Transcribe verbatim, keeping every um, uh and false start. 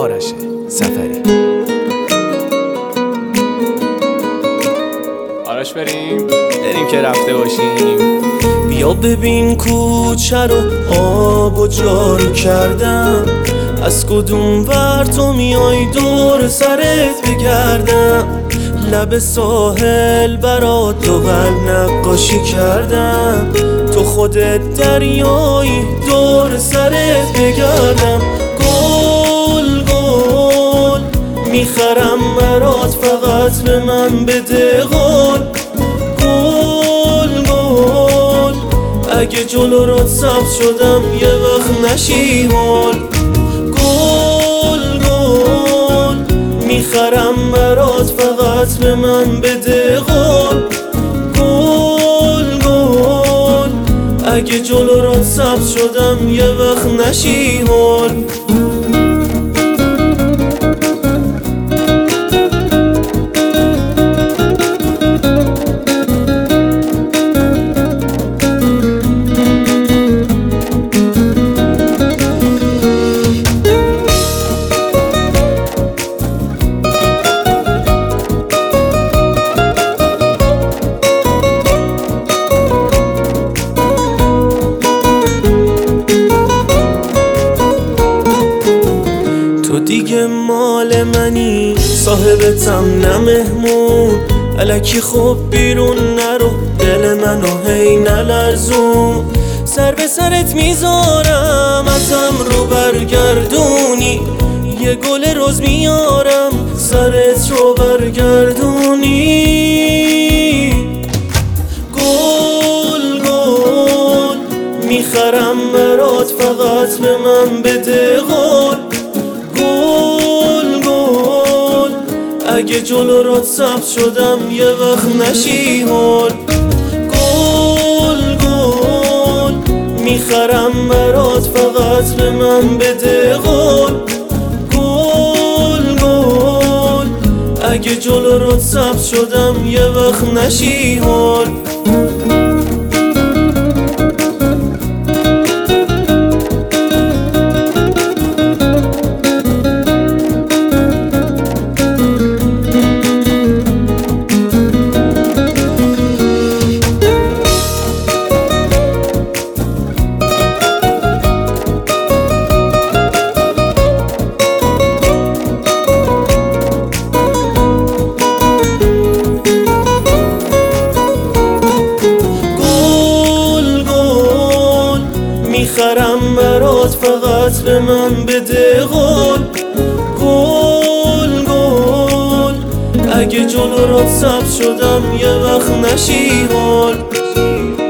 آرش سفری. آرش بریم بریم که رفته باشیم. بیا ببین کوچه رو آب و جارو کردم، از کدوم ور تو میای دور سرت بگردم. لب ساحل برات دو قلب نقاشی کردم، تو خودت دریایی دور سرت بگردم. گل گل میخرم برات، فقط به من بده قول. گل گل اگه جلو رات سبز شدم یه وقت نشی هول. گل گل میخرم برات، فقط به من بده قول. گل گل اگه جلو رات سبز شدم یه وقت نشی هول. دیگه مال منی، صاحبتم نه مهمون. الکی خب بیرون نرو، دل منو هی نلرزون. سر به سرت میذارم ازم رو برگردونی، یه گل روز میارم سرت رو برگردونی. گل گل میخرم برات، فقط به من بده قول. گل گل اگه جلو رات سبز شدم یه وقت نشی هول. گل گل میخرم برات، فقط به من بده قول. گل گل اگه جلو رات سبز شدم یه وقت نشی هول. میخرم برات، فقط به من بده قول. گل گل اگه جلو رات سبز شدم یه وقت نشی هول.